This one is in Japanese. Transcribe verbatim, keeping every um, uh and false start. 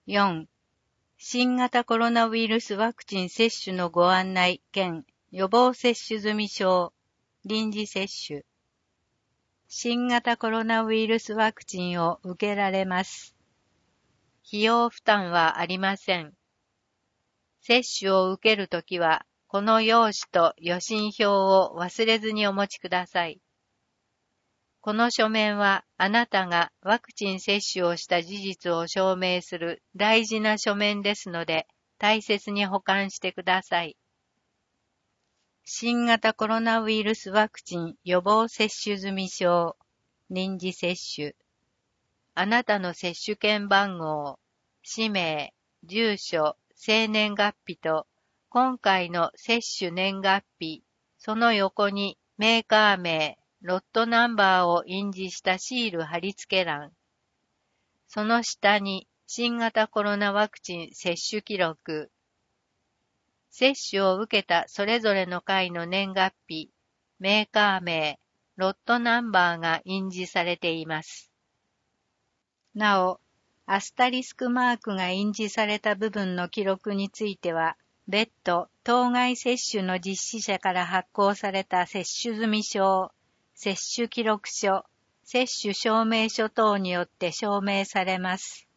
よん、新型コロナウイルスワクチン接種のご案内兼予防接種済証、臨時接種。新型コロナウイルスワクチンを受けられます。費用負担はありません。接種を受けるときは、この用紙と予診票を忘れずにお持ちください。この書面はあなたがワクチン接種をした事実を証明する大事な書面ですので、大切に保管してください。新型コロナウイルスワクチン予防接種済証、臨時接種。あなたの接種券番号、氏名、住所、生年月日と、今回の接種年月日、その横にメーカー名、ロットナンバーを印字したシール貼り付け欄。その下に新型コロナワクチン接種記録。接種を受けたそれぞれの回の年月日、メーカー名、ロットナンバーが印字されています。なお、アスタリスクマークが印字された部分の記録については、別途当該接種の実施者から発行された接種済証、接種記録書、接種証明書等によって証明されます。